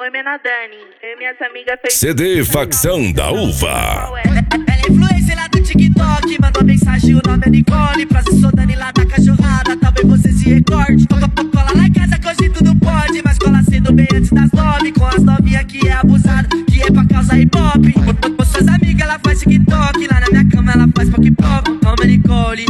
Oi, Menadani. Eu e minhas amigas fez CD Facção da Uva. Ela é influencer lá do TikTok, mandou mensagem, o nome é Nicole. Pra se Dani lá da cachorrada, talvez você se recorde. Cola lá em casa que hoje tudo pode, mas cola cedo bem antes das 9. Com as novinhas que é abusado, que é pra causar hip hop. Com suas amigas ela faz TikTok, lá na minha cama ela faz pop-pop. Calma, Nicole.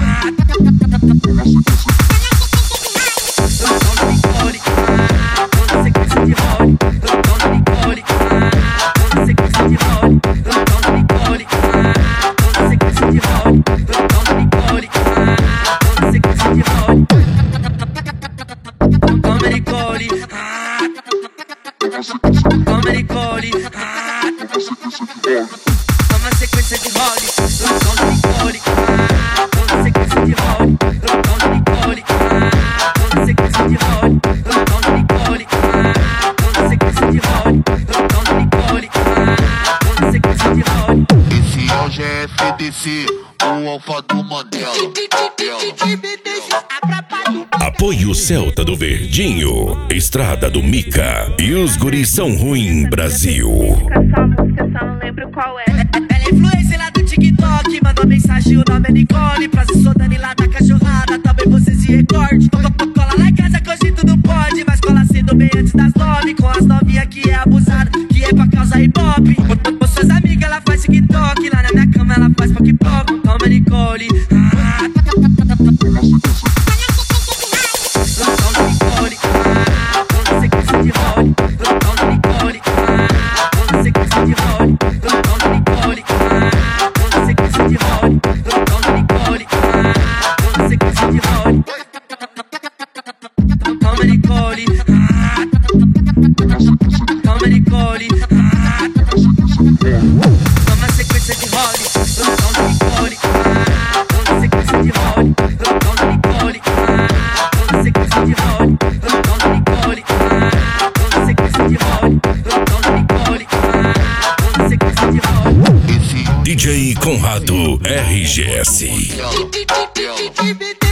Toma sequência de role, toma Nicole, toma sequência de role, toma Nicole, toma sequência de role, toma Nicole, toma sequência de role, toma Nicole, toma sequência de role. Esse é o GFDC, o alfa do Mandela. Apoio Celta do Verdinho, Estrada do Mica e os guris são ruim Brasil. Essa música, só não lembro qual é. Ela é influencer lá do TikTok, mandou mensagem, o nome é Nicole. Pra se Dani lá da cachorrada, talvez você se recorde. Cola lá em casa que hoje tudo pode, mas cola cedo bem antes das 9. Com as novinhas que é abusado, que é pra causar hip hop. Com suas amigas ela faz TikTok, lá na minha cama ela faz pop-pop. Calma, Nicole. Toma sequência de role, toma Nicole, toma sequência de role, toma Nicole, toma sequência de role, toma Nicole, toma sequência de role, toma Nicole, toma sequência de role. DJ Conrado RGS.